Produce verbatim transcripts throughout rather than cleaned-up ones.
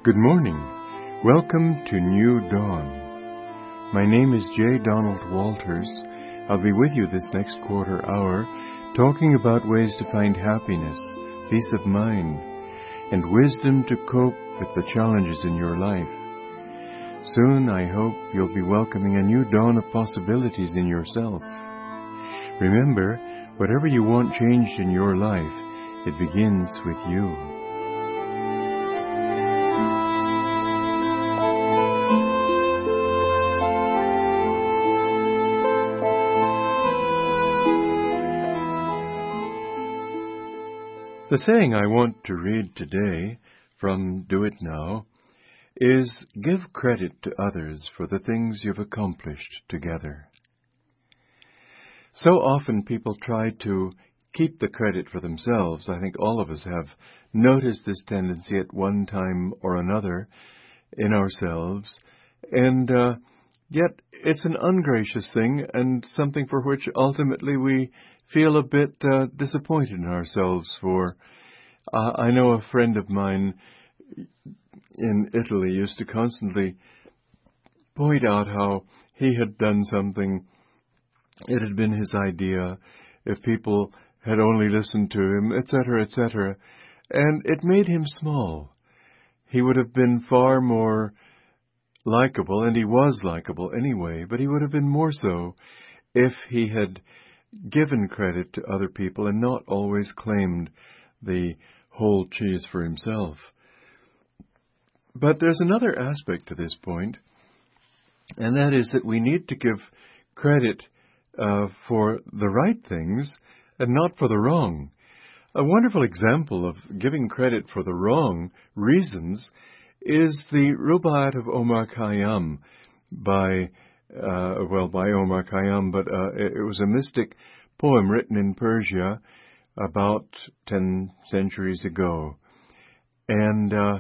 Good morning. Welcome to New Dawn. My name is J. Donald Walters. I'll be with you this next quarter hour, talking about ways to find happiness, peace of mind, and wisdom to cope with the challenges in your life. Soon, I hope, you'll be welcoming a new dawn of possibilities in yourself. Remember, whatever you want changed in your life, it begins with you. The saying I want to read today from Do It Now is, give credit to others for the things you've accomplished together. So often people try to keep the credit for themselves. I think all of us have noticed this tendency at one time or another in ourselves, and uh, yet it's an ungracious thing and something for which ultimately we feel a bit uh, disappointed in ourselves for. Uh, I know a friend of mine in Italy used to constantly point out how he had done something. It had been his idea, if people had only listened to him, et cetera, et cetera. And it made him small. He would have been far more likable, and he was likable anyway, but he would have been more so if he had given credit to other people and not always claimed the whole cheese for himself. But there's another aspect to this point, and that is that we need to give credit uh, for the right things and not for the wrong. A wonderful example of giving credit for the wrong reasons is the Rubaiyat of Omar Khayyam by Uh, well, by Omar Khayyam, but uh, it, it was a mystic poem written in Persia about ten centuries ago. And uh,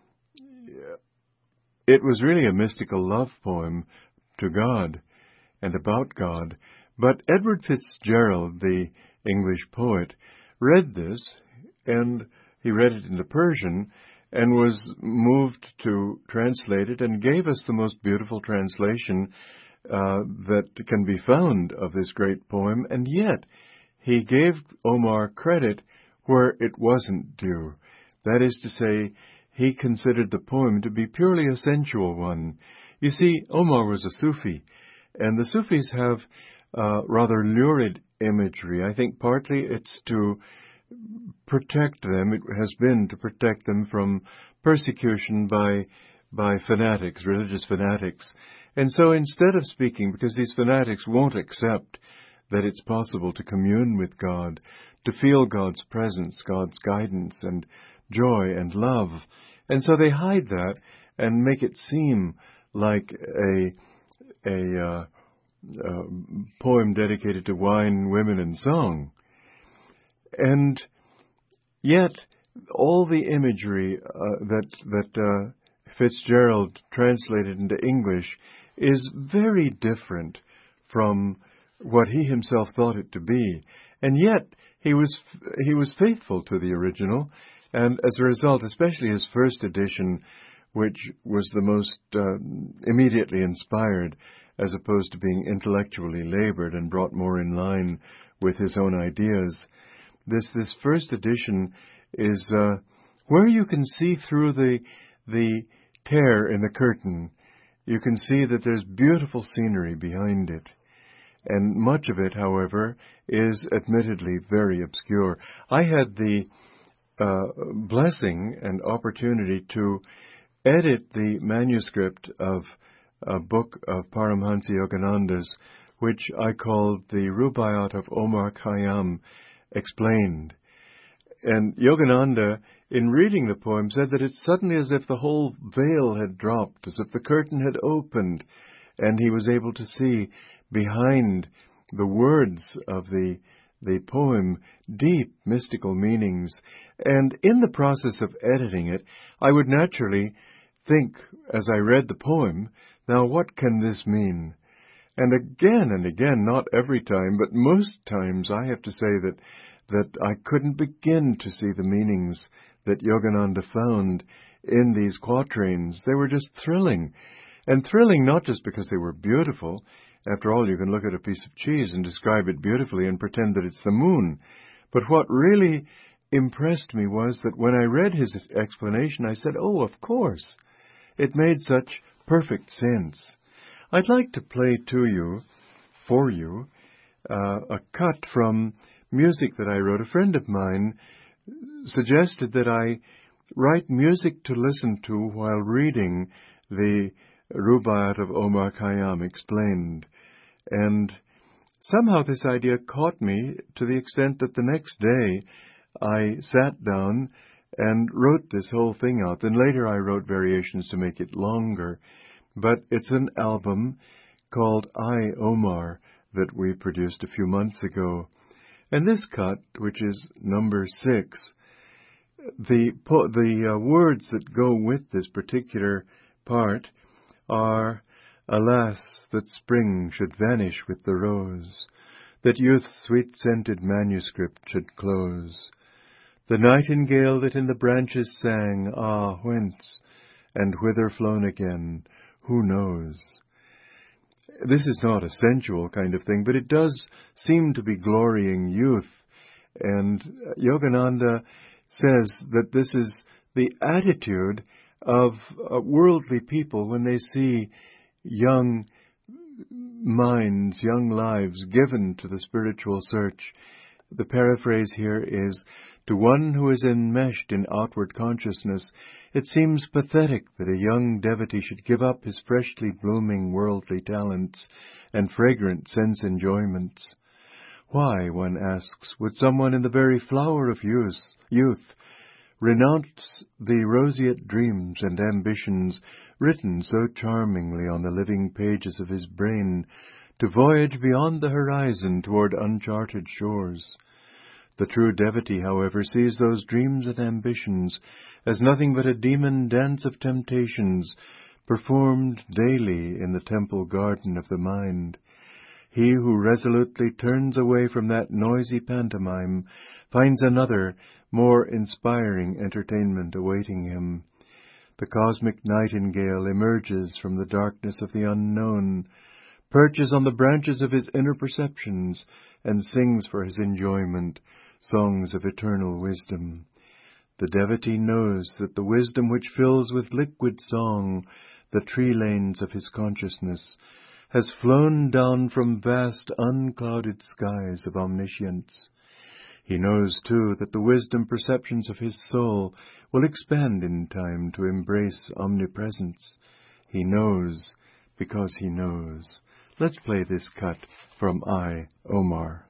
it was really a mystical love poem to God and about God. But Edward Fitzgerald, the English poet, read this, and he read it into Persian, and was moved to translate it, and gave us the most beautiful translation Uh, that can be found of this great poem, and yet he gave Omar credit where it wasn't due. That is to say, he considered the poem to be purely a sensual one. You see, Omar was a Sufi, and the Sufis have uh, rather lurid imagery. I think partly it's to protect them, it has been to protect them from persecution by by fanatics, religious fanatics. And so instead of speaking, because these fanatics won't accept that it's possible to commune with God, to feel God's presence, God's guidance and joy and love, and so they hide that and make it seem like a a, uh, a poem dedicated to wine, women, and song. And yet, all the imagery uh, that that uh, Fitzgerald translated into English is very different from what he himself thought it to be. And yet, he was he was faithful to the original, and as a result, especially his first edition, which was the most uh, immediately inspired, as opposed to being intellectually labored and brought more in line with his own ideas. This this first edition is uh, where you can see through the the tear in the curtain. You can see that there's beautiful scenery behind it. And much of it, however, is admittedly very obscure. I had the uh, blessing and opportunity to edit the manuscript of a book of Paramhansa Yogananda's, which I called the Rubaiyat of Omar Khayyam Explained. And Yogananda, in reading the poem, said that it's suddenly as if the whole veil had dropped, as if the curtain had opened, and he was able to see behind the words of the the poem deep mystical meanings. And in the process of editing it, I would naturally think, as I read the poem, now what can this mean? And again and again, not every time, but most times, I have to say that that I couldn't begin to see the meanings that Yogananda found in these quatrains. They were just thrilling. And thrilling not just because they were beautiful. After all, you can look at a piece of cheese and describe it beautifully and pretend that it's the moon. But what really impressed me was that when I read his explanation, I said, oh, of course. It made such perfect sense. I'd like to play to you, for you, uh, a cut from music that I wrote. A friend of mine suggested that I write music to listen to while reading the Rubaiyat of Omar Khayyam explained. And somehow this idea caught me to the extent that the next day I sat down and wrote this whole thing out. Then later I wrote variations to make it longer. But it's an album called I, Omar, that we produced a few months ago. And this cut, which is number six, the, po- the uh, words that go with this particular part are, alas, that spring should vanish with the rose, that youth's sweet-scented manuscript should close. The nightingale that in the branches sang, ah, whence, and whither flown again, who knows? This is not a sensual kind of thing, but it does seem to be glorying youth. And Yogananda says that this is the attitude of uh, worldly people when they see young minds, young lives given to the spiritual search. The paraphrase here is, to one who is enmeshed in outward consciousness, it seems pathetic that a young devotee should give up his freshly blooming worldly talents and fragrant sense enjoyments. Why, one asks, would someone in the very flower of youth, youth renounce the roseate dreams and ambitions written so charmingly on the living pages of his brain to voyage beyond the horizon toward uncharted shores? The true devotee, however, sees those dreams and ambitions as nothing but a demon dance of temptations performed daily in the temple garden of the mind. He who resolutely turns away from that noisy pantomime finds another, more inspiring entertainment awaiting him. The cosmic nightingale emerges from the darkness of the unknown, perches on the branches of his inner perceptions, and sings for his enjoyment songs of eternal wisdom. The devotee knows that the wisdom which fills with liquid song the tree lanes of his consciousness has flown down from vast unclouded skies of omniscience. He knows, too, that the wisdom perceptions of his soul will expand in time to embrace omnipresence. He knows because he knows. Let's play this cut from I, Omar.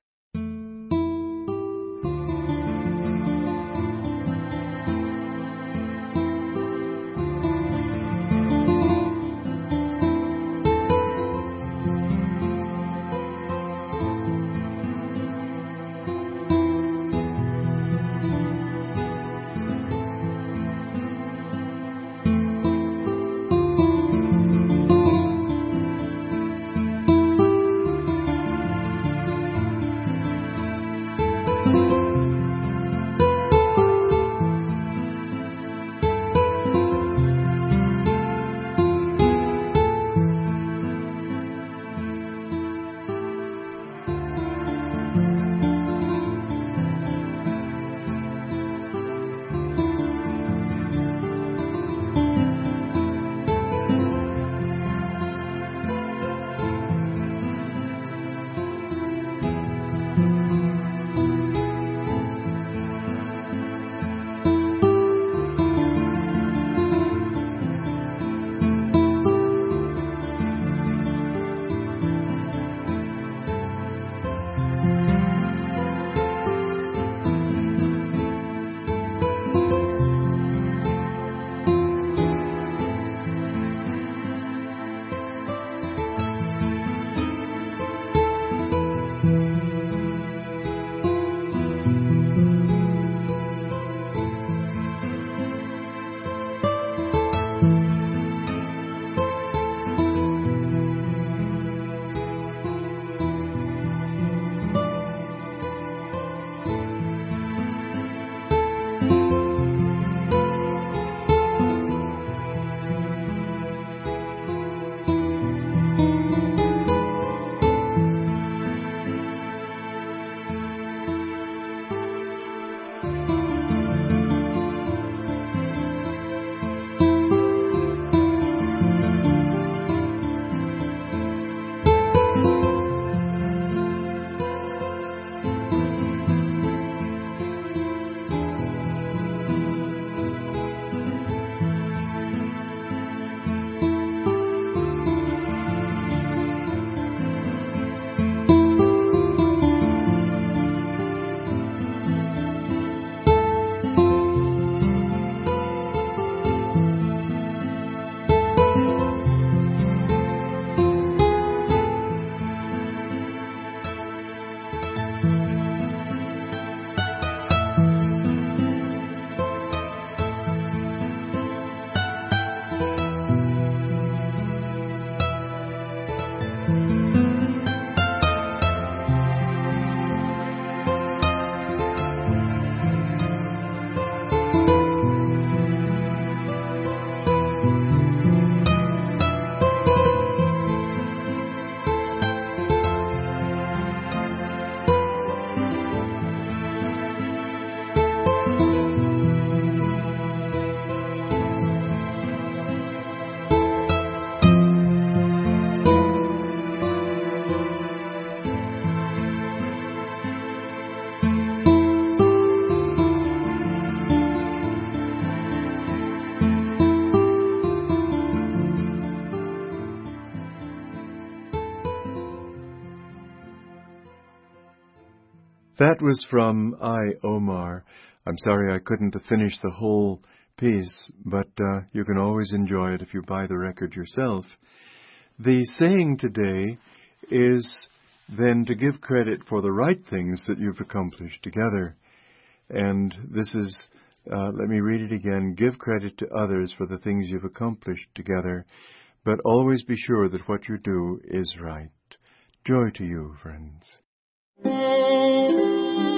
That was from I, Omar. I'm sorry I couldn't finish the whole piece, but uh, you can always enjoy it if you buy the record yourself. The saying today is then to give credit for the right things that you've accomplished together. And this is, uh, let me read it again, give credit to others for the things you've accomplished together, but always be sure that what you do is right. Joy to you, friends.